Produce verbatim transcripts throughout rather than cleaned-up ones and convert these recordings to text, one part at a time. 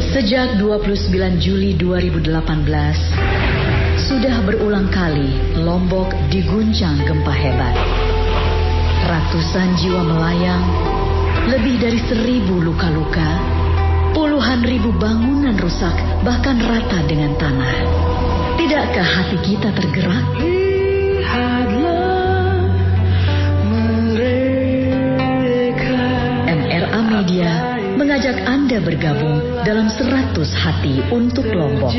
Sejak dua puluh sembilan Juli dua ribu delapan belas, sudah berulang kali Lombok diguncang gempa hebat. Ratusan jiwa melayang, lebih dari seribu luka-luka, puluhan ribu bangunan rusak, bahkan rata dengan tanah. Tidakkah hati kita tergerak? Lihatlah mereka. M R A Media mengajak Anda bergabung dalam seratus hati untuk Lombok.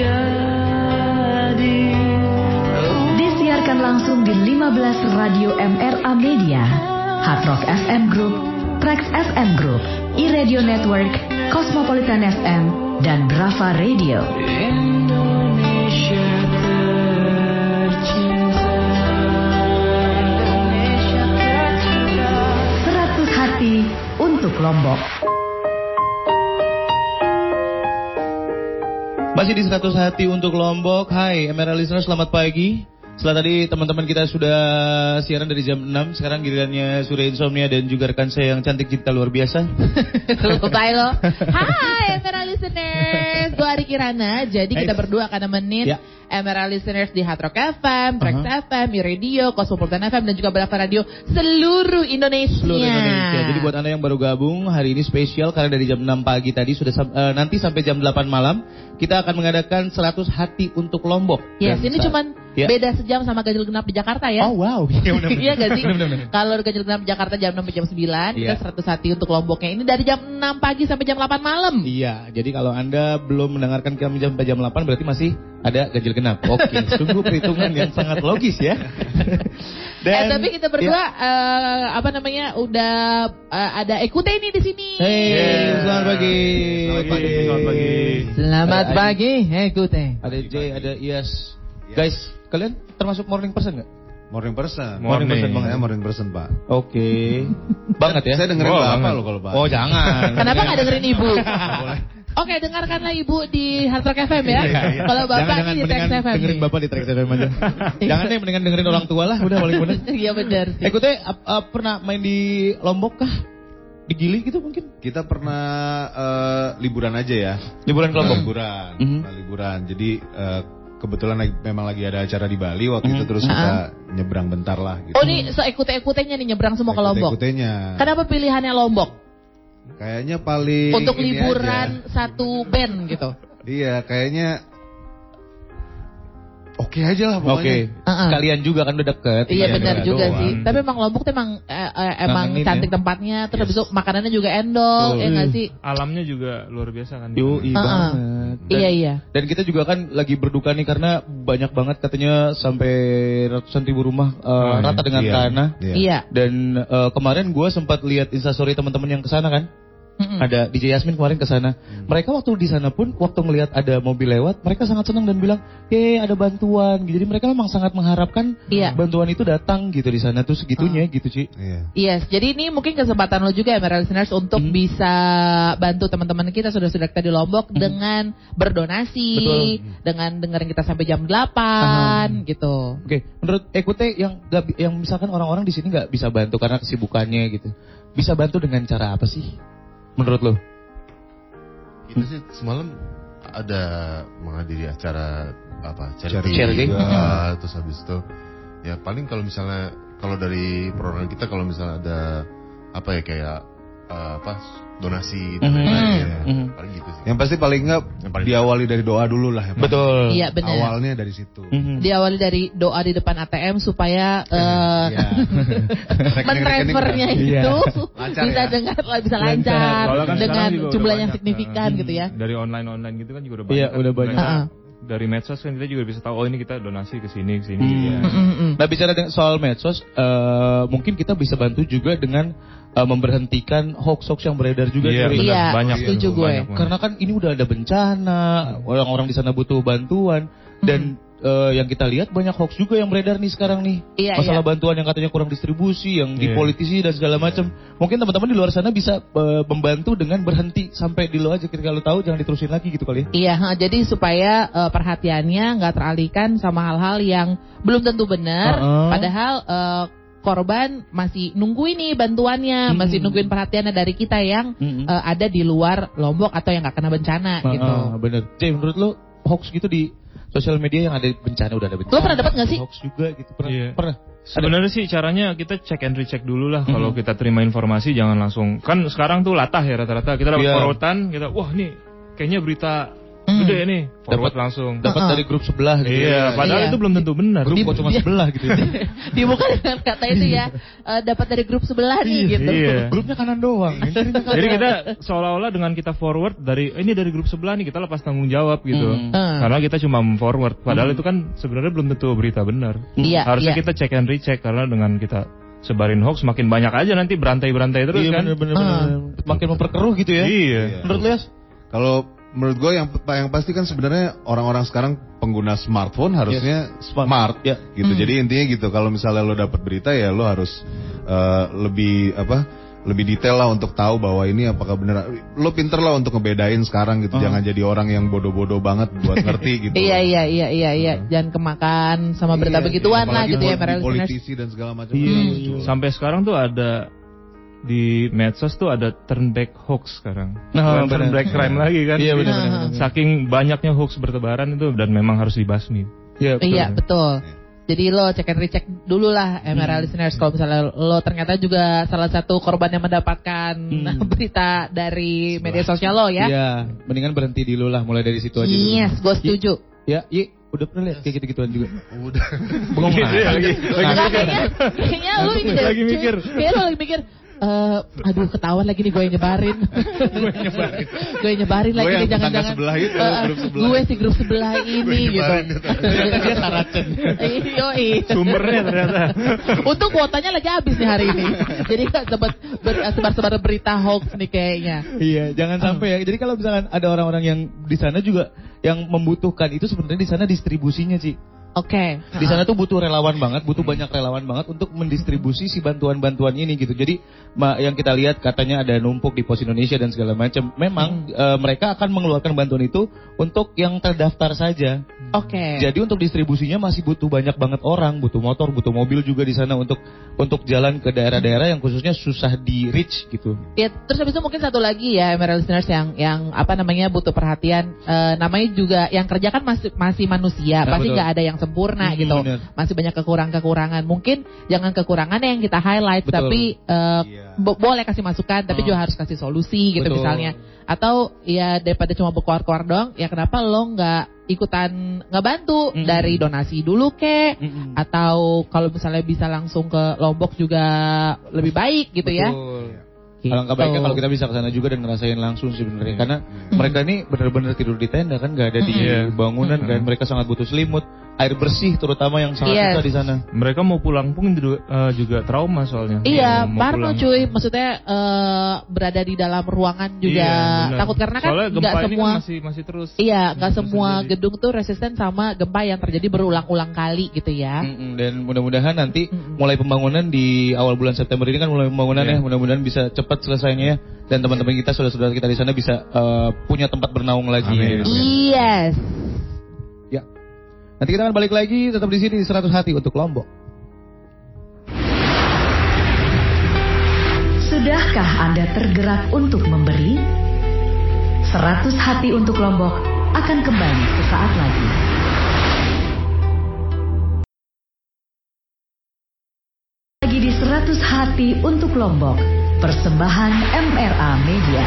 Disiarkan langsung di lima belas radio M R A Media, Hard Rock F M Group, Trax F M Group, iRadio Network, Cosmopolitan F M, dan Brava Radio. Indonesia tercinta, Indonesia tercinta. Seratus hati untuk Lombok. Masih di seratus hati untuk Lombok. Hai M R A listeners, selamat pagi. Setelah tadi teman-teman kita sudah siaran dari jam enam, sekarang gilirannya Surya Insomnia dan juga rekan saya yang cantik cinta luar biasa. Bye lo. Hai M R A listeners, gue Ari Kirana. Jadi kita berdua akan nemenin ya. M R A listeners di Hard Rock F M, Trax uh-huh. F M, iRadio, Cosmopolitan F M, dan juga Brava Radio seluruh Indonesia. Seluruh Indonesia. Jadi buat Anda yang baru gabung, hari ini spesial karena dari jam enam pagi tadi sudah uh, nanti sampai jam delapan malam kita akan mengadakan seratus hati untuk Lombok. Yes, ini cuman ya. Beda sejam sama ganjil genap di Jakarta ya. Oh wow. Iya benar. Iya gak sih? Kalau ganjil genap di Jakarta jam enam sampai jam sembilan, yeah. Kita seratus hati untuk Lomboknya ini dari jam enam pagi sampai jam delapan malam. Iya, jadi kalau Anda belum mendengarkan kami jam sampai jam delapan berarti masih ada ganjil genap. Oke, sungguh perhitungan yang sangat logis ya. Dan, eh tapi kita berdua ya. uh, apa namanya udah uh, ada Ekute ini di sini. Hey, yeah. Selamat pagi. Selamat pagi. Selamat pagi. Selamat ada pagi, Ekute. Ada J, ada Iyas. Guys, kalian termasuk morning person nggak? Morning person. Morning, morning person banget. Ya, morning person, Pak. Oke. Okay. Banget ya. Saya dengerin oh, Bapak loh kalau Pak. Oh, jangan. Kenapa nggak dengerin Ibu? Boleh. Oke, dengarkanlah Ibu di Hard Rock F M ya. Kalau Bapak jangan, di Trax F M. Dengerin Bapak di Trax F M aja. Jangan deh, mendingan dengerin orang tua lah, udah paling benar. Iya benar. Eh, Kute, uh, uh, pernah main di Lombok kah? Di Gili gitu mungkin? Kita pernah uh, liburan aja ya. Liburan ke Lombok? Liburan. Mm-hmm. Nah, liburan. Jadi uh, kebetulan lagi, memang lagi ada acara di Bali waktu mm-hmm. itu, terus kita uh-huh. nyebrang bentar lah gitu. Oh, ini seekute-ekutenya nih nyebrang semua ke Lombok. Ekute-ekutenya. Kenapa pilihannya Lombok? Kayaknya paling untuk liburan aja. Satu band gitu. Iya, kayaknya oke okay aja lah pokoknya. Oke. Okay. Uh-uh. Kalian juga kan udah deket. Iya benar juga doang. Sih. Tapi emang Lombok tuh emang eh, eh, emang Nangin cantik ya? Tempatnya. Terus yes. Habis itu makanannya juga endol, oh, ya nggak sih? Alamnya juga luar biasa kan. Yo, iya uh-uh. banget. Dan, iya iya. Dan kita juga kan lagi berduka nih karena banyak banget katanya sampai ratusan ribu rumah uh, oh, rata iya. dengan iya. tanah. Iya. iya. Dan uh, kemarin gue sempat lihat instastory teman-teman yang kesana kan. Mm-hmm. Ada D J Yasmin kemarin ke sana. Mm. Mereka waktu di sana pun waktu ngelihat ada mobil lewat, mereka sangat senang dan bilang, "Ye, ada bantuan." Jadi mereka memang sangat mengharapkan yeah. bantuan itu datang gitu di sana tuh segitunya uh. gitu, Ci. Yeah. Yes, jadi ini mungkin kesempatan lo juga ya, M R A listeners, untuk mm. bisa bantu teman-teman kita sudah-sudah kita di Lombok mm. dengan berdonasi, Betul. dengan dengerin kita sampai jam delapan uh-huh. gitu. Oke, okay. Menurut Ekute yang gak, yang misalkan orang-orang di sini nggak bisa bantu karena kesibukannya gitu. Bisa bantu dengan cara apa sih? Menurut lo? Kita sih semalam ada menghadiri acara apa charity, charity. juga, uh, terus habis itu ya paling kalau misalnya kalau dari perorangan kita kalau misalnya ada apa ya kayak uh, apa donasi dan mm-hmm. lain-lain ya. Mm-hmm. Paling gitu sih. Yang pasti paling enggak diawali dari doa dulu lah ya. Betul. Iya benar. Awalnya dari situ. Mm-hmm. Diawali dari doa di depan A T M supaya uh, mentransfernya itu lancar, bisa ya? dengar bisa lancar, lancar. Kan dengan jumlah yang signifikan hmm, gitu ya. Dari online-online gitu kan juga udah banyak. Iya, kan, udah banyak. Uh-huh. Dari medsos kan kita juga bisa tahu oh ini kita donasi ke sini ke sini. Hmm. Ya. Nah, bicara dengan soal medsos, uh, mungkin kita bisa bantu juga dengan uh, memberhentikan hoax-hoax yang beredar juga. Iya, dari iya banyak setuju gue. Banyak, karena kan ini udah ada bencana, orang-orang di sana butuh bantuan dan hmm. Uh, yang kita lihat banyak hoax juga yang beredar nih sekarang nih. Iya, Masalah iya. bantuan yang katanya kurang distribusi, yang iya. dipolitisi dan segala macam. Mungkin teman-teman di luar sana bisa uh, membantu dengan berhenti sampai di lo aja. Ketika lo tahu jangan diterusin lagi gitu kali ya. Iya, jadi supaya uh, perhatiannya nggak teralihkan sama hal-hal yang belum tentu benar. Uh-uh. Padahal uh, korban masih nungguin nih bantuannya, hmm. masih nungguin perhatiannya dari kita yang hmm. uh, ada di luar Lombok atau yang nggak kena bencana uh, gitu. Uh, bener. Jay, menurut lo hoax gitu di sosial media yang ada bencana udah ada bencana? Lo pernah dapat nggak sih? Hoax juga gitu pernah? Iya. Pernah. Sebenarnya sih caranya kita cek and recheck dulu lah. Hmm. Kalau kita terima informasi jangan langsung. Kan sekarang tuh latah ya rata-rata. Kita dapat yeah. forwardan, kita wah nih kayaknya berita Hmm. gede nih, forward dapet, langsung. Dapat uh-uh. dari grup sebelah gitu. Iya, padahal iya. itu belum tentu benar. Grup kok cuma sebelah gitu. Dibuka dengan kata itu ya, uh, dapat dari grup sebelah nih gitu. Iya. Grupnya kanan doang. Jadi kita seolah-olah dengan kita forward dari ini dari grup sebelah nih, kita lepas tanggung jawab gitu. Hmm. Karena kita cuma forward, padahal hmm. itu kan sebenarnya belum tentu berita benar. Iya, Harusnya iya. kita check and recheck karena dengan kita sebarin hoax makin banyak aja nanti berantai-berantai terus iya, kan. Bener, bener, uh. bener. Makin memperkeruh gitu ya. Iya. Menurut lu, Yas? Kalau menurut gue yang yang pasti kan sebenarnya orang-orang sekarang pengguna smartphone harusnya yes. smart ya gitu. Hmm. Jadi intinya gitu, kalau misalnya lo dapat berita ya lo harus uh, lebih apa? lebih detail lah untuk tahu bahwa ini apakah benar. Lo pinter lah untuk ngebedain sekarang gitu. Oh. Jangan jadi orang yang bodoh-bodoh banget buat ngerti gitu. Iya iya iya iya iya. Jangan kemakan sama berita iya, begituan lah gitu ya, politisi dan segala macam. Hmm. Sampai sekarang tuh ada di medsos tuh ada turn back hoax sekarang. Nah, turn back crime lagi kan. Iya benar. Saking banyaknya hoax bertebaran itu dan memang harus dibasmi. Iya betul. Iya, betul. Jadi lo cek and recheck dulu lah M R A hmm. listeners, kalau misalnya lo ternyata juga salah satu korban yang mendapatkan hmm. berita dari media sosial lo ya. Iya, mendingan berhenti dulu lah, mulai dari situ aja. Yes, gue setuju. Ya, iya. Udah pernah lihat kayak gitu-gituan juga? Udah. Bengong lagi. Kayaknya lu ini deh. Lagi mikir. Kayaknya lu lagi mikir. Uh, aduh ketahuan lagi nih gue yang nyebarin. Gue yang nyebarin. Gue yang nyebarin lagi nih, jangan-jangan. Sebelah itu, uh, grup sebelah. Gue si grup sebelah ini gitu. Dia saracen. Yoi. Sumbernya ternyata. Untung kuotanya lagi habis nih hari ini. Jadi gak sempat sebar-sebar berita hoax nih kayaknya. Iya, jangan sampai ya. Jadi kalau misalkan ada orang-orang yang di sana juga yang membutuhkan itu, sebenarnya di sana distribusinya sih. Oke. Okay. Di sana tuh butuh relawan banget, butuh banyak relawan banget untuk mendistribusi si bantuan-bantuan ini gitu. Jadi ma, yang kita lihat katanya ada numpuk di Pos Indonesia dan segala macam. Memang hmm. e, mereka akan mengeluarkan bantuan itu untuk yang terdaftar saja. Oke. Okay. Jadi untuk distribusinya masih butuh banyak banget orang, butuh motor, butuh mobil juga di sana untuk untuk jalan ke daerah-daerah yang khususnya susah di reach gitu. Ya, terus habis itu mungkin satu lagi ya, M R A listeners, yang yang apa namanya butuh perhatian. E, namanya juga yang kerja kan masih masih manusia, nah, pasti nggak ada yang sempurna hmm, gitu. Bener. Masih banyak kekurangan-kekurangan. Mungkin jangan kekurangan yang kita highlight, betul. Tapi uh, yeah. bo- boleh kasih masukan, tapi oh. juga harus kasih solusi gitu, betul. Misalnya. Atau ya daripada cuma berkuar-kuar doang, ya kenapa lo nggak ikutan ngebantu mm-hmm. dari donasi dulu kek, mm-hmm. atau kalau misalnya bisa langsung ke Lombok juga lebih baik gitu, betul. Ya. Gitu. Alangkah baiknya kalau kita bisa ke sana juga dan ngerasain langsung sih sebenarnya, karena hmm. mereka ini benar-benar tidur di tenda kan, nggak ada di yeah. bangunan kan, mereka sangat butuh selimut, air bersih terutama yang sangat yes. susah di sana. Mereka mau pulang pun juga, uh, juga trauma soalnya. Iya, parno cuy, maksudnya uh, berada di dalam ruangan juga iya, takut karena kan nggak semua kan masih masih terus. Iya, nggak semua terjadi. Gedung tuh resisten sama gempa yang terjadi berulang-ulang kali gitu ya. Mm-mm, dan mudah-mudahan nanti Mm-mm. mulai pembangunan di awal bulan September ini kan mulai pembangunan yeah. ya, mudah-mudahan bisa cepat cepat selesainya ya, dan teman-teman kita, saudara-saudara kita di sana bisa uh, punya tempat bernaung lagi. Amin. Yes. Ya. Nanti kita akan balik lagi tetap di sini di seratus Hati untuk Lombok. Sudahkah Anda tergerak untuk memberi? seratus Hati untuk Lombok akan kembali sesaat lagi. Lagi di seratus Hati untuk Lombok. Persembahan M R A Media.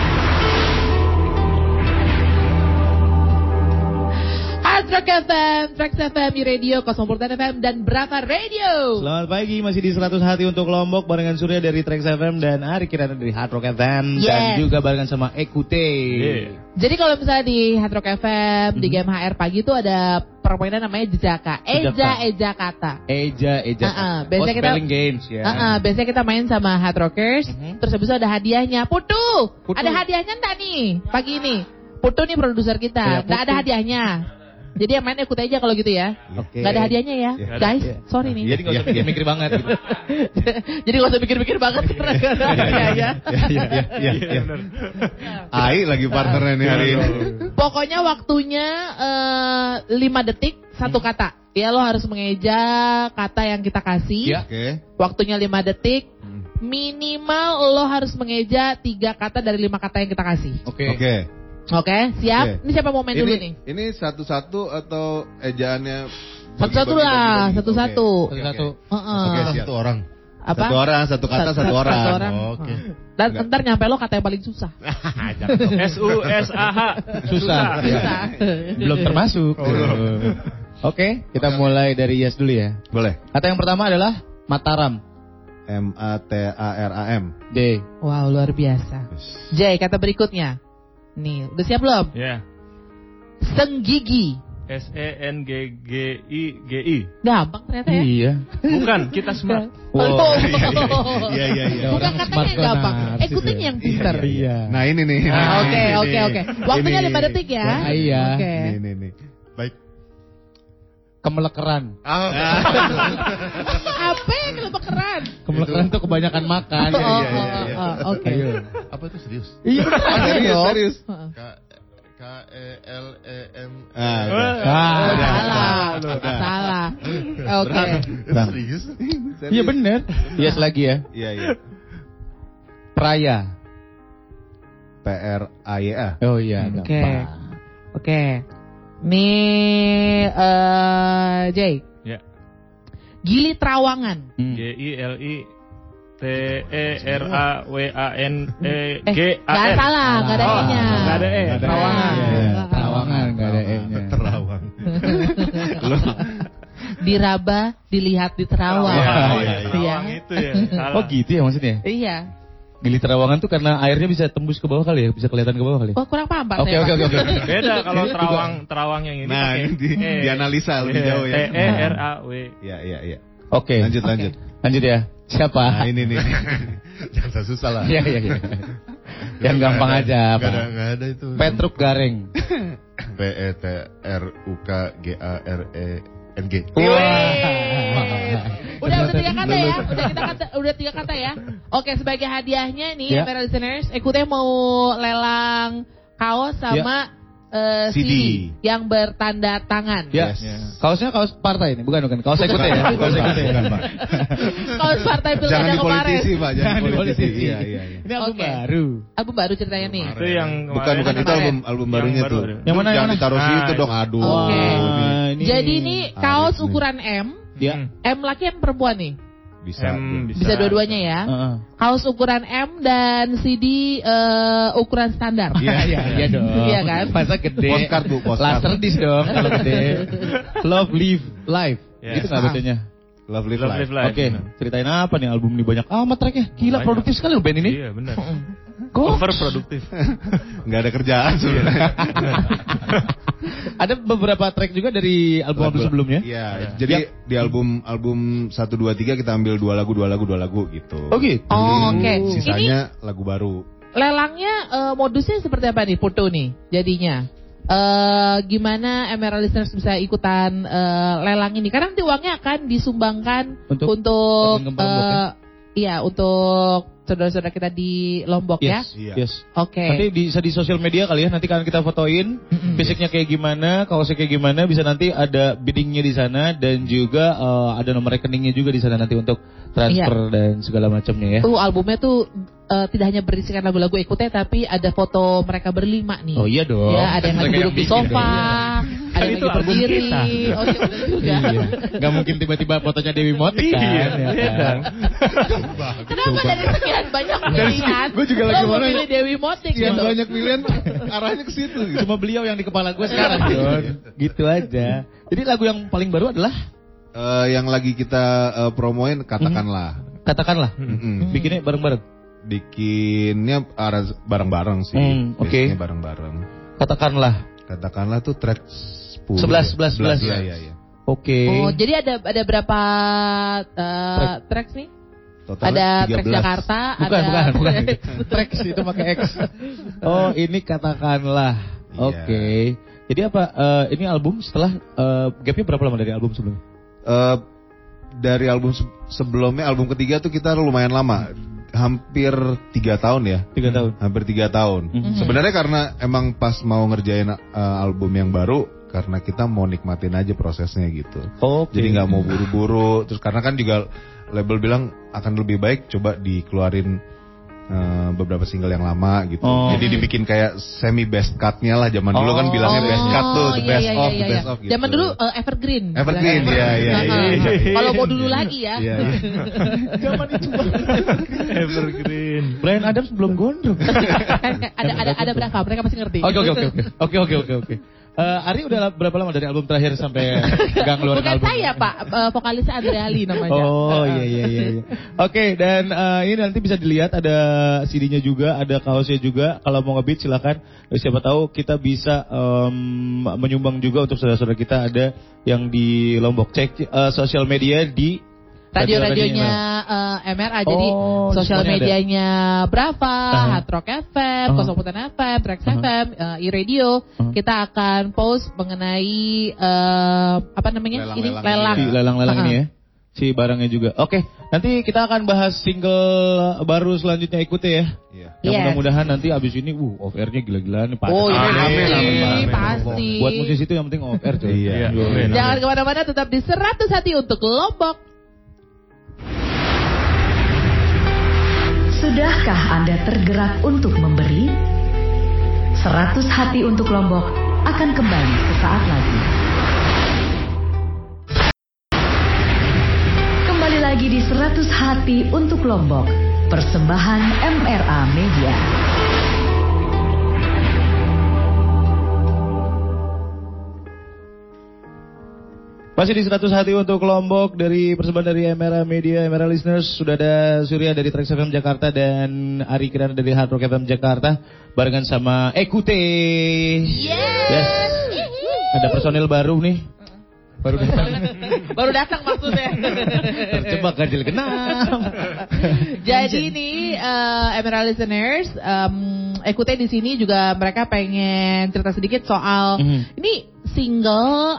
Trax F M, Trax F M, Radio, Cosmopolitan F M, dan Brava Radio. Selamat pagi, masih di seratus Hati untuk Lombok barengan Surya dari Trax F M dan Ari Kirana dari Hard Rock F M, yes. dan juga barengan sama Ekute. Yeah. Jadi kalau misalnya di Hard Rock F M, mm-hmm. di G M H R pagi itu ada permainan namanya Jejaka. Eja, Eja kata. Eja, Eja kata. Uh-uh. Biasanya oh, kita games ya. Uh-uh. Biasanya kita main sama Hard Rockers, mm-hmm. terus habis itu ada hadiahnya. Putu, Putu. Ada hadiahnya enggak nih pagi ini? Putu nih produser kita, enggak ada hadiahnya. Jadi yang main ikut aja kalau gitu ya. Oke. Okay. Gak ada hadiahnya ya, ya guys. Ya. Sorry nih. Jadi gak usah mikir-mikir banget. Gitu. Jadi gak usah mikir-mikir banget karena gak ada hadiahnya. Iya, iya, iya. Ai lagi partnernya nih hari ini. Pokoknya waktunya uh, lima detik satu hmm. kata. Ya lo harus mengeja kata yang kita kasih. Ya. Oke. Okay. Waktunya lima detik. Hmm. Minimal lo harus mengeja tiga kata dari lima kata yang kita kasih. Oke. Okay. Oke. Okay. Oke, okay, siap. Okay. Ini siapa mau main ini, dulu nih? Ini satu-satu atau ejaannya? Satu-satu lah, satu-satu. Satu-satu. Oke, satu orang. Apa? Satu orang, satu kata, satu, satu orang. Satu orang. Oh, oke. Okay. Dan ntar nyampe lo kata yang paling susah. S U S A H. Susah. Susah. Belum termasuk. Oh, Oke, okay, kita okay. mulai dari Yes dulu ya. Boleh. Kata yang pertama adalah Mataram. M A T A R A M. D. Wow, luar biasa. J, kata berikutnya. Nih, udah siap belum? Ya. Yeah. Senggigi. S E N G G I G I. Gampang ternyata ya? Iya. Bukan, kita smart. Wow. Iya, iya, iya. Bukan katanya yang gampang. Ikutin yang pintar. Iya. Nah, ini nih. Oke, oke, oke. Waktunya lima detik ya. Wah, iya. Oke. Okay. Nih, nih, nih. Baik. Kemelekeran. Ah. Apa yang kemelekeran? Kemelekeran tuh kebanyakan makan. Oh, iya, oh, iya, oh, iya. oh, oke. Okay. Apa itu serius? Iya, serius, serius. K K E L E M. Ah, salah. Salah. Oke. Serius? Iya benar. Yes lagi ya. Iya, iya. Praya. P R A Y A. Oh iya, Oke. Okay. Oke. Okay. Nih uh, Jay. Ya. Gili Trawangan. G I L I T E R A W A N E G A N. Gak salah, gak ada E-nya. Gak ada E. Trawangan. Trawangan gak ada E-nya. Terawang. Diraba, dilihat di Terawang. Iya, iya, iya. Itu ya. Salah. Oh gitu ya maksudnya? Iya. Gili Trawangan tuh karena airnya bisa tembus ke bawah kali ya, bisa kelihatan ke bawah kali. Oh kurang paham Pak. Oke oke oke. Beda kalau Terawang, Terawang yang ini. Nah, ini di, dianalisa lebih jauh ya. T E R A W. Iya iya iya. Oke. Lanjut lanjut. Lanjut ya. Siapa? Nah, ini nih. Jangan susah lah. Iya iya iya. Yang gampang aja apa? Gak ada, gak ada itu. Petruk Gareng. P E T R U K G A R E N G. Udah udah tiga kata ya. Udah kita kata, udah tiga kata ya. Oke, sebagai hadiahnya nih ya. Para listeners, Ekute mau lelang kaos sama Uh, C D. C D yang bertanda tangan. Yes. yes. Kaosnya kaos partai ini, bukan bukan. Kaos Ekute ya. Kaos Ekute ya. Kaos partai pilkada kemarin. Jangan dipolitisi, Pak. Jangan dipolitisi. Iya, iya, iya. Ini album okay. baru. Album baru ceritanya nih. Itu yang bukan bukan itu album album barunya tuh. Yang mana yang mana? Ditaruh situ dong, aduh. Oke. Okay. Jadi ini kaos ukuran M. Ya. M laki M perempuan nih. Bisa, M, bisa. Bisa dua-duanya ya. Uh-uh. Kaos ukuran M dan C D uh, ukuran standar. Iya, iya, iya dong. Iya kan? Masa gede. Postcard Bu, postcard. Laserdisc dong kalau gede. Love Live Live. Yeah. Gitu enggak bacanya? Love Live Live. Live. Oke, okay. Ceritain apa nih album ini banyak amat tracknya. Gila banyak. Produktif sekali loh band ini. Iya, benar. Over produktif. Enggak ada kerjaan sebenarnya. Ada beberapa track juga dari album-album sebelumnya. Iya, ya. Jadi ya. Di album album satu dua tiga kita ambil dua lagu, dua lagu, dua lagu gitu. Oh gitu. Oh, oke. Okay. Sisanya ini lagu baru. Lelangnya uh, modusnya seperti apa nih, foto nih jadinya? Uh, gimana Emerald Listeners bisa ikutan uh, lelang ini? Karena nanti uangnya akan disumbangkan untuk, untuk uh, iya untuk saudara-saudara kita di Lombok yes, ya. Yes. Oke. Okay. Nanti bisa di sosial media kali ya. Nanti kan kita fotoin mm-hmm. fisiknya kayak gimana, kaosnya kayak gimana. Bisa nanti ada biddingnya di sana dan juga uh, ada nomor rekeningnya juga di sana nanti untuk transfer iya. dan segala macamnya ya. Tuh albumnya tuh uh, tidak hanya berisikan lagu-lagu Ekute tapi ada foto mereka berlima nih. Oh iya dong. Ya, ada yang lagi duduk di sofa, ada yang itu lagi berdiri. Oh iya juga. Iya. Gak mungkin tiba-tiba fotonya Dewi Motik kan. Iya, ya kan? Kenapa dari sekian banyak pilihan? Gue juga lagi mau pilih Dewi Motik gitu. gitu. Banyak pilihan arahnya ke situ. Gitu. Cuma beliau yang di kepala gue sekarang, John. Gitu aja. Jadi lagu yang paling baru adalah uh, yang lagi kita uh, promoin katakanlah. Hmm. Katakanlah. Mm-hmm. Bikinnya bareng-bareng. Bikinnya arah bareng-bareng sih. Hmm, Oke. Okay. Bareng-bareng. Katakanlah. Katakanlah tuh track sepuluh. sebelas, sebelas, sebelas. Iya, iya, iya. Oke. Okay. Oh, jadi ada ada berapa uh, track. tracks nih? Totalnya ada tiga belas. Track Jakarta, bukan, ada bukan, bukan. Tracks itu pakai X. Oh, ini katakanlah. Iya. Oke. Okay. Jadi apa? Uh, ini album setelah uh, gapnya berapa lama dari album sebelumnya? Uh, dari album se- sebelumnya, album ketiga tuh kita lumayan lama. hampir tiga tahun ya. Tiga tahun. Hampir tiga tahun. Mm-hmm. Sebenarnya karena emang pas mau ngerjain uh, album yang baru, karena kita mau nikmatin aja prosesnya gitu. Oh, okay. Jadi nggak mau buru-buru. Terus karena kan juga label bilang akan lebih baik coba dikeluarin uh, beberapa single yang lama gitu. Oh. Jadi dibikin kayak semi best cut-nya lah. Zaman dulu kan bilangnya oh, best cut tuh, the iya, best iya, of, iya, the best iya. of gitu. Zaman dulu uh, evergreen. Evergreen, ya, ya, ya. Kalau mau dulu lagi ya. Iya, iya. Zaman itu Evergreen. Brian Adams belum gondrong. ada ada ada berapa? Mereka pasti ngerti. Oke oke oke oke oke oke oke. Uh, Ari udah berapa lama dari album terakhir sampai gak ngeluarin Bukan album? saya Pak, uh, vokalisnya Andre Ali namanya. Oh iya iya iya. iya. Oke okay, dan uh, ini nanti bisa dilihat ada C D-nya juga, ada kaosnya juga. Kalau mau nge-beat silakan. Siapa tahu kita bisa um, menyumbang juga untuk saudara-saudara kita ada yang di Lombok. Cek uh, sosial media di radio-radionya uh, M R A, jadi oh, sosial medianya Brava, uh-huh. Hard Rock F M, uh-huh. Kosmopolitan F M, Trax uh-huh. F M, uh, iRadio. Uh-huh. Kita akan post mengenai uh, apa namanya ini lelang, si lelang-lelang uh-huh. ini ya, si barangnya juga. Oke, nanti kita akan bahas single baru selanjutnya ikuti ya. Iya. Yang yes. mudah-mudahan nanti abis ini, uh off airnya gila-gilaan nih. Oh iya, amin, pasti, amin, amin, pasti. Buat musisi itu yang penting off air coy. Iya. Iya. Jangan kemana-mana, tetap di seratus Hati untuk Lombok. Sudahkah Anda tergerak untuk memberi? Seratus Hati untuk Lombok akan kembali sesaat lagi. Kembali lagi di Seratus Hati untuk Lombok, persembahan M R A Media. Masih di seratus Hati untuk Lombok dari persembahan dari M R A Media, M R A Listeners. Sudah ada Surya dari Trax F M Jakarta dan Ari Kirana dari Hard Rock F M Jakarta. Barengan sama Ekute. Yes. yes. Ada personil baru nih. Baru datang. Baru datang maksudnya. Terjebak ganjil genap. Jadi nih uh, M R A Listeners, um, Ekute di sini juga mereka pengen cerita sedikit soal mm-hmm. ini single,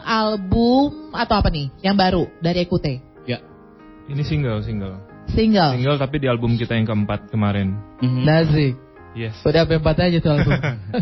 album atau apa nih yang baru dari Ekute? Ya, ini single, single. Single. Single tapi di album kita yang keempat kemarin. Mm-hmm. Nazik. Yes. Udah empat aja tuh album.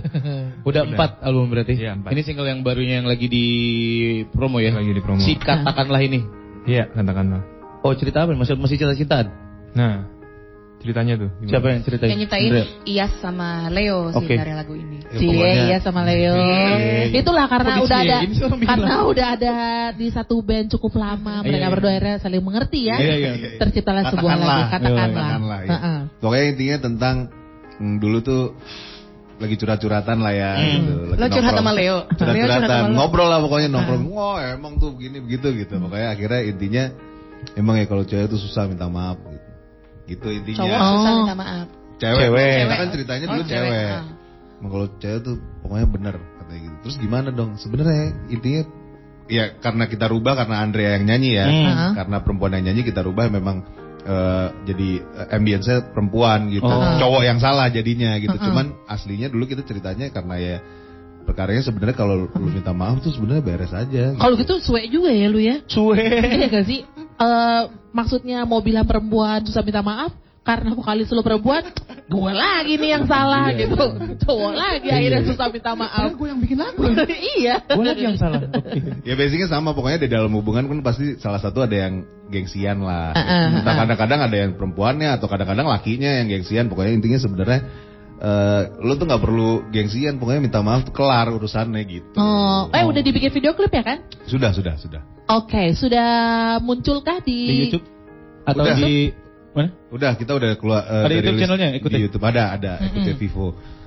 Udah empat album berarti. Iya, empat. Ini single yang barunya yang lagi di promo ya. Lagi di promo. Si Katakanlah ini. Iya, Katakanlah. Oh cerita apa? Masih masih cinta-cintaan? Nah, ceritanya tuh. Gimana? Siapa yang ceritain? Yang nyiptain Iyas sama Leo sih okay. dari lagu ini. Ya, Cie, pokoknya... Iyas sama Leo. Cie. Itulah karena oh, udah cie. ada karena bilang. udah ada di satu band cukup lama. Mereka iya, berdua iya. akhirnya saling mengerti ya. Iya, iya. Terciptalah sebuah lagu. Katakanlah. Katakanlah ya. uh-uh. Pokoknya intinya tentang hmm, dulu tuh lagi curhat-curhatan lah ya. Hmm. Gitu. Lo curhat sama Leo. Curhat-curhatan. Ngobrol lah pokoknya nongkrong. Wah emang tuh begini begitu gitu. Pokoknya akhirnya intinya emang ya kalau cewek tuh susah minta maaf gitu. Gitu intinya. Cowok Oh. susah minta maaf. Cewek. Cewek. Kita kan ceritanya dulu Oh, cewek. cewek. Ah. Emang kalau cewek tuh pokoknya bener katanya gitu. Terus gimana dong? Sebenarnya intinya ya karena kita rubah karena Andrea yang nyanyi ya. Hmm. Karena perempuan yang nyanyi kita rubah memang uh, jadi uh, ambience-nya perempuan gitu. Oh. Cowok yang salah jadinya gitu. Uh-uh. Cuman aslinya dulu kita ceritanya karena ya perkaranya sebenarnya kalau lu minta maaf tuh sebenarnya beres aja. Kalau gitu suwe juga ya lu ya? Suwe. Iya gak sih? Uh, maksudnya mau bilang perempuan susah minta maaf karena vokalis lu perempuan, gue lagi nih yang salah gitu. Cowok lagi akhirnya susah minta maaf. Gue yang bikin lagu. Iya. Gue lagi yang salah. Ya basicnya sama, pokoknya di dalam hubungan kan pasti salah satu ada yang gengsian lah. Uh-uh. Entah kadang-kadang ada yang perempuannya atau kadang-kadang lakinya yang gengsian. Pokoknya intinya sebenarnya uh, lo tuh nggak perlu gengsian, pokoknya minta maaf tuh kelar urusannya gitu. Oh, eh udah dibikin video klip ya kan? Sudah, sudah, sudah. Oke, okay, sudah munculkah di, Di YouTube atau Udah. di mana? Udah, kita udah keluar. Uh, Ada YouTube rilis channelnya, ikutin. Di YouTube ada, ada. Mm-hmm. Ikutin Vivo.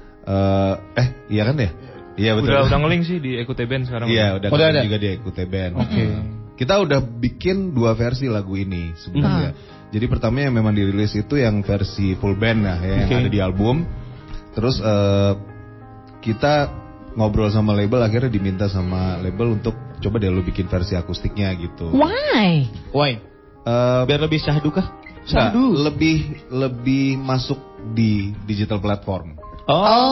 Uh, eh, iya kan ya? Iya betul. Udah udah nge-link sih di Ekute Band sekarang. Iya, udah, udah ada juga di Ekute Band. Oke. Okay. Kita udah bikin dua versi lagu ini sebenarnya. Hmm. Jadi pertama yang memang dirilis itu yang versi full band lah ya, yang okay. ada di album. Terus uh, kita ngobrol sama label, akhirnya diminta sama label untuk coba deh lu bikin versi akustiknya gitu. Why? Why? Uh, Biar lebih syahdu kah? Syahdu. Lebih lebih masuk di digital platform. Oh,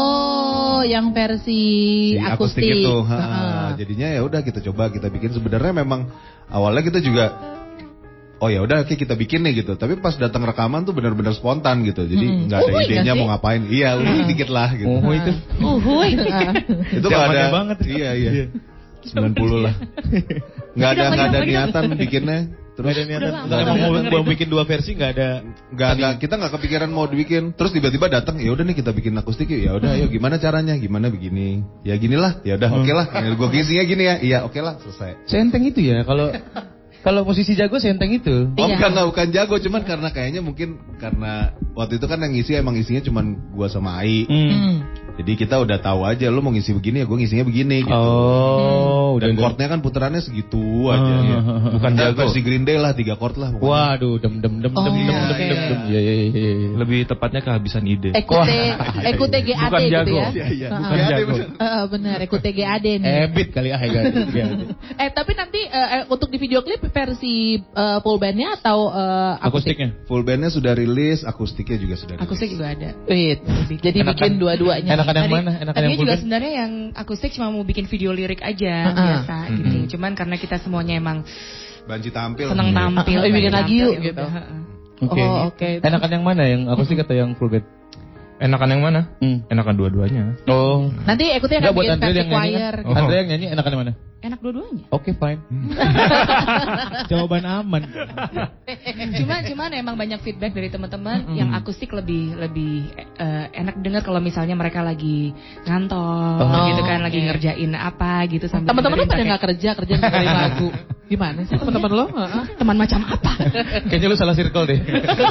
oh yang versi Si akustik. akustik itu. Ha, uh-huh. Jadinya ya udah kita coba kita bikin. Sebenarnya memang awalnya kita juga oh ya udah oke kita bikin nih gitu. Tapi pas datang rekaman tuh benar-benar spontan gitu. Jadi nggak hmm. ada uhuy idenya mau ngapain. Iya, uhuy dikit lah gitu. Uhuy itu. Uhuy. Itu nggak ada banget. Iya iya. sembilan puluh lah. Nggak ada nggak ada niatan bikinnya. Terus ada niatan. Kalau mau mau bikin dua versi nggak ada. Nggak nggak kita nggak kepikiran mau dibikin. Terus tiba-tiba datang. Ya udah nih kita bikin akustik yuk. Ya udah, ayo gimana caranya? Gimana begini? Ya ginilah. Ya udah oke lah. Gue ngisinya gini ya. Iya oke lah selesai. Senteng itu ya kalau. Kalau musisi jago senteng itu. Oh iya. Bukan, bukan jago, cuman karena kayaknya mungkin karena waktu itu kan yang ngisi emang isinya cuman gua sama Ai. Hmm. Jadi kita udah tahu aja, lu mau ngisi begini ya gua ngisinya begini gitu. Oh, dan chordnya kan putarannya segitu aja uh, ya. Bukan nah, jago. Versi Green Day lah, tiga chord lah. Pokoknya. Waduh, dem dem dem oh, dem dem okay. dem dem. Iya iya iya. Lebih tepatnya kehabisan ide. Ekute, ekute G A D gitu ya. Iya iya. Bukan jago. Heeh, benar, ekute G A D nih. Ebit kali ah ya. Eh, tapi nanti uh, untuk di video klip versi uh, full bandnya atau uh, akustik? Akustiknya? Full bandnya sudah rilis, akustiknya juga sudah rilis. Akustik juga ada. Wait, jadi enakan, bikin dua-duanya. Enakan yang mana? Enakan tadinya juga sebenarnya yang akustik cuma mau bikin video lirik aja uh-huh. biasa mm-hmm. gitu. Cuman karena kita semuanya emang banci tampil, seneng tampil, oh, bikin lagi yuk gitu. Oke. Okay. Oh, oke. Okay. Enakan yang mana? Yang akustik atau yang full band? Enakan yang mana? Hmm. Enakan dua-duanya. Oh. Nanti ikutin akan bikin versi choir. Kan? Oh. Andre yang nyanyi enakan yang mana? Enak dua-duanya. Oke, okay, fine. Jawaban aman. Cuma cuman emang banyak feedback dari teman-teman mm-hmm. yang akustik lebih lebih uh, enak dengar kalau misalnya mereka lagi ngantor oh, gitu kan, okay. lagi ngerjain apa gitu sambil teman-teman lo pada nggak kerja kerja ngedengerin lagu. Gimana sih teman-teman lo? Teman macam apa? Kayaknya lu salah circle deh.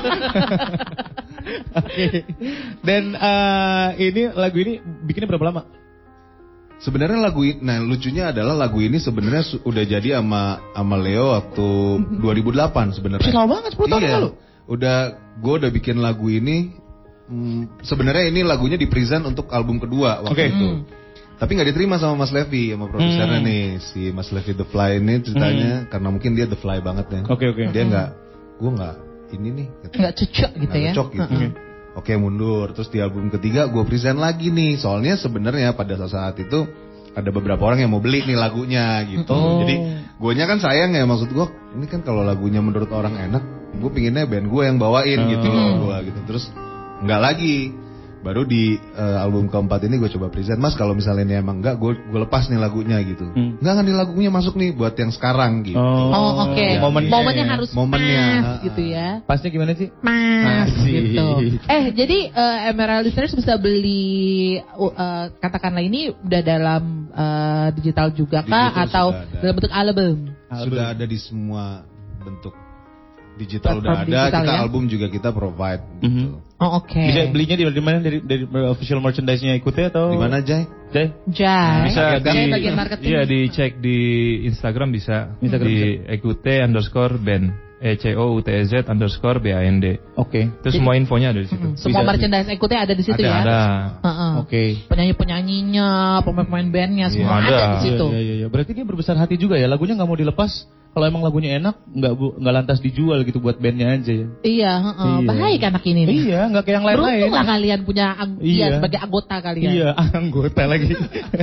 Oke. Okay. Dan uh, ini lagu ini bikinnya berapa lama? Sebenarnya lagu ini, nah lucunya adalah lagu ini sebenarnya su- udah jadi sama sama Leo waktu dua ribu delapan sebenarnya. Lama banget sepuluh tahun lalu. Udah, gue udah bikin lagu ini. Hmm, sebenarnya ini lagunya di present untuk album kedua waktu okay. itu. Hmm. Tapi nggak diterima sama Mas Levi, sama produsernya hmm. nih, si Mas Levi The Fly ini ceritanya hmm. karena mungkin dia The Fly banget ya. Oke okay, oke. Okay. Dia nggak, gue nggak ini nih. Nggak cocok gitu gak ya. Cocok gitu. Uh-huh. Oke mundur, terus di album ketiga gue present lagi nih. Soalnya sebenarnya pada saat itu ada beberapa orang yang mau beli nih lagunya gitu. Oh. Jadi guenya kan sayang ya, maksud gue ini kan kalau lagunya menurut orang enak, gue pinginnya band gue yang bawain oh. gitu loh gue gitu. Terus nggak lagi. Baru di uh, album keempat ini gue coba present, Mas kalau misalnya ini emang enggak, gue gue lepas nih lagunya gitu. Hmm. Enggak kan nih lagunya masuk nih buat yang sekarang gitu. Oh, oh oke. Okay. Ya, momennya, momennya harus momennya pas gitu ya. Pasnya gimana sih? Mas gitu. Eh jadi uh, Emerald listeners bisa beli uh, katakanlah ini udah dalam uh, digital juga kah digital atau dalam bentuk album? Sudah ada di semua bentuk. Digital udah ada, digital, kita ya? Album juga kita provide gitu. Mm-hmm. Oh oke. Okay. Bisa belinya di mana dari dari official merchandise-nya Ekute atau di mana Jay? Jay? Jay. Bisa di bagian marketing. Iya dicek di Instagram bisa. Instagram di Ekute underscore band. E C O U T E Z underscore B A N D. Oke. Okay. Terus semua infonya ada di situ. Mm-hmm. Semua merchandise Ekute ada di situ ada, ya? Ada. Uh-uh. Oke. Okay. Penyanyi-penyanyinya, pemain-pemain bandnya semua ya, ada. ada di situ. Iya, iya, iya. Berarti dia berbesar hati juga ya. Lagunya nggak mau dilepas. Kalau emang lagunya enak, nggak bu, nggak lantas dijual gitu buat bandnya aja ya. Iya, uh, iya. Baik anak ini nih. Iya, nggak kayak yang lain-lain. Beruntung lah kalian punya ang- iya. ya, sebagai anggota kalian. Iya, anggota lagi.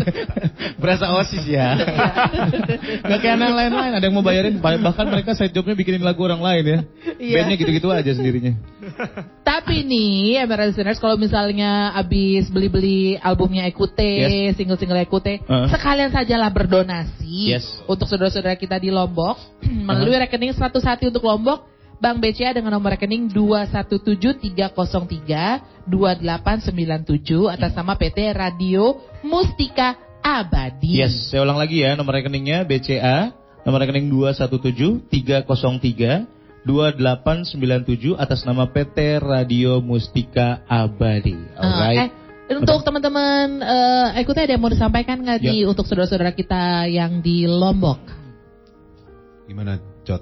Berasa osis ya. Nggak kayak yang lain-lain. Ada yang mau bayarin, bahkan mereka side jobnya bikinin lagu orang lain ya. Iya. Bandnya gitu-gitu aja sendirinya. Tapi nih, Emerald listeners, kalau misalnya abis beli-beli albumnya Ekute, yes. single-single Ekute, uh-huh. sekalian sajalah berdonasi yes. untuk saudara-saudara kita di Lombok. Melalui uh-huh. rekening seratus hati untuk Lombok, Bank B C A dengan nomor rekening dua satu tujuh tiga nol tiga dua delapan sembilan tujuh atas nama P T Radio Mustika Abadi. Yes, saya ulang lagi ya, nomor rekeningnya B C A, nomor rekening dua satu tujuh tiga nol tiga dua delapan sembilan tujuh atas nama P T Radio Mustika Abadi. Alright. Uh, eh, untuk teman-teman uh, Ekute ada yang mau disampaikan nggak di untuk saudara-saudara kita yang di Lombok? Gimana, Jot?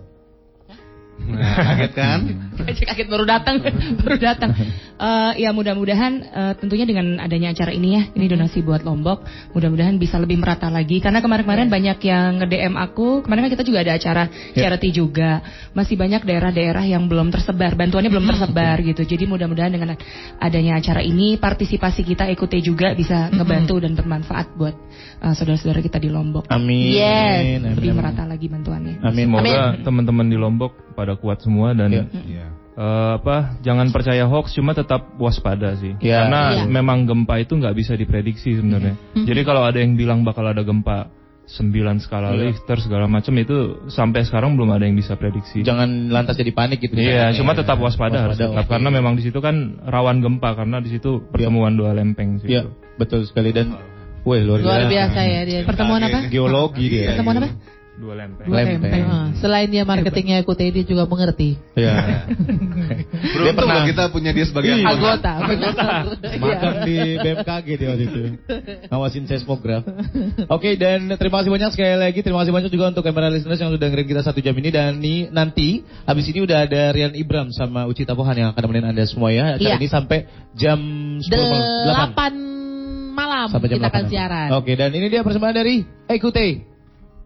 Nah, kaget kan? Kaget baru datang, baru datang. Uh, ya mudah-mudahan uh, tentunya dengan adanya acara ini ya, ini donasi buat Lombok, mudah-mudahan bisa lebih merata lagi. Karena kemarin-kemarin yeah. banyak yang nge-D M aku, kemarin kan kita juga ada acara yeah. charity juga. Masih banyak daerah-daerah yang belum tersebar, bantuannya belum tersebar gitu. Jadi mudah-mudahan dengan adanya acara ini, partisipasi kita Ekute juga bisa ngebantu dan bermanfaat buat uh, saudara-saudara kita di Lombok. Amin. Yes, Amin. lebih merata lagi bantuannya. Amin. Semoga Amin. teman-teman di Lombok pada kuat semua dan yeah. Yeah. Uh, apa jangan percaya hoax, cuma tetap waspada sih yeah. karena yeah. memang gempa itu nggak bisa diprediksi sebenarnya. Mm-hmm. Jadi kalau ada yang bilang bakal ada gempa sembilan skala yeah. Richter segala macam, itu sampai sekarang belum ada yang bisa prediksi. Jangan lantas jadi panik gitu. Iya, yeah, cuma tetap waspada, waspada harus tetap okay. karena memang di situ kan rawan gempa karena di situ pertemuan yeah. dua lempeng sih. Iya, yeah, betul sekali. Dan wah luar, luar biasa ya dia. Pertemuan apa? Geologi dia. Pertemuan apa? Dua lempeng. Dua lempeng. lempeng. Uh, selain dia marketingnya ikut dia juga mengerti. Iya. Dia pernah kita punya dia sebagai anggota. Magang di B M K G dia waktu itu. Ngawasin seismograf. Oke, okay, dan terima kasih banyak sekali lagi. Terima kasih banyak juga untuk kamera listeners yang sudah dengerin kita satu jam ini. Dan nih, nanti habis ini udah ada Rian Ibram sama Uci Tapohan yang akan nemenin Anda semua ya. Acara iya. ini sampai jam sepuluh malam. delapan malam sampai jam kita akan siaran. Oke, okay, dan ini dia persembahan dari Ekute.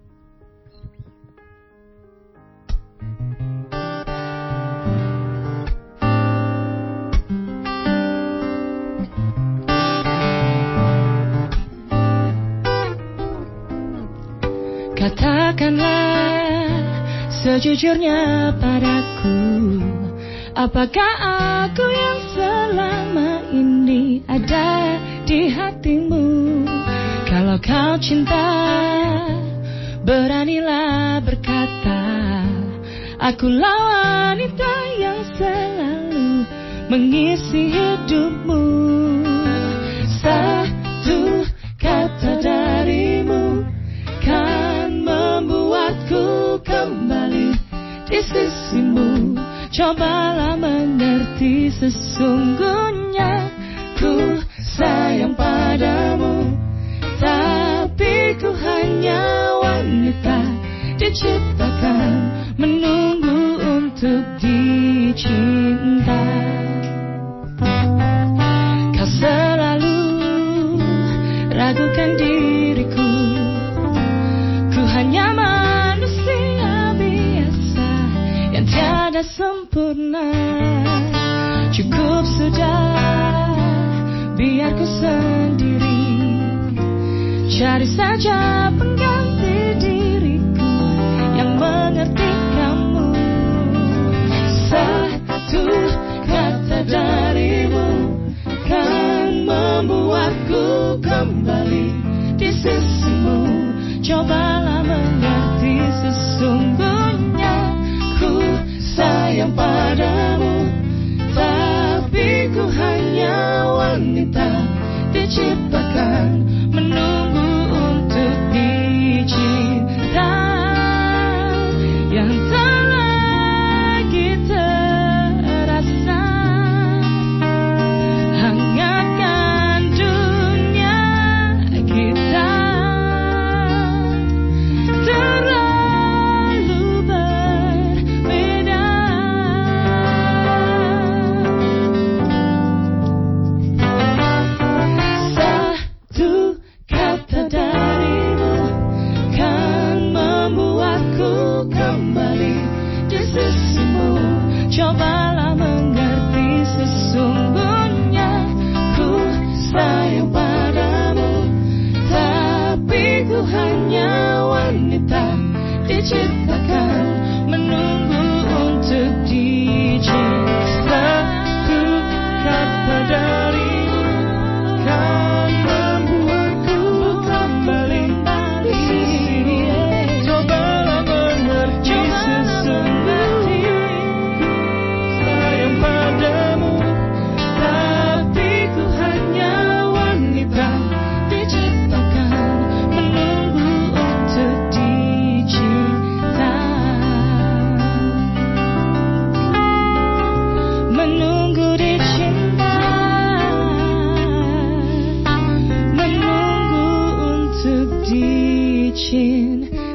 Katakanlah sejujurnya padaku, apakah aku yang selama ini ada di hatimu? Kalau kau cinta, beranilah berkata, akulah wanita yang selalu mengisi hidupmu. Satu kata darimu kan membuatku kembali di sisimu. Cobalah mengerti, sesungguhnya ku sayang padamu, tapi ku hanya wanita diciptakan menunggu untuk dicinta. Kau selalu ragukan diriku, hanya manusia biasa yang tiada sempurna. Cukup sudah, biar ku sendiri cari saja pengganti diriku yang mengerti kamu. Satu kata darimu kan membuatku kembali di sisimu. Cobalah mengerti, sesungguhnya ku sayang padamu, tapi ku hanya wanita diciptakan menunggu untuk dicinta, yang tak lagi terasa. Hangatkan dunia kita, terlalu berbeda. Satu kata darimu kan membuatku kembali di sisimu. Cobalah mengerti, sesungguhnya ku sayang padamu, tapi ku hanya wanita diciptakan menunggu untuk dicinta. Satu kata darimu kan membuatku kembali di sisimu. Cobalah mengerti, sesungguhnya sayang padamu, tapi ku hanya wanita diciptakan menunggu untuk dicinta, menunggu dicinta, menunggu untuk dicinta.